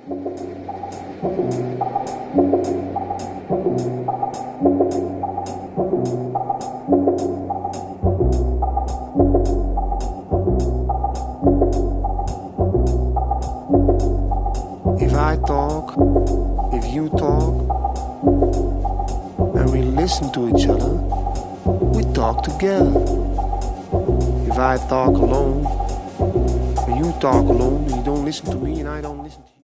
If I talk, if you talk, and we listen to each other, we talk together. If I talk alone, and you talk alone, and you don't listen to me, and I don't listen to you.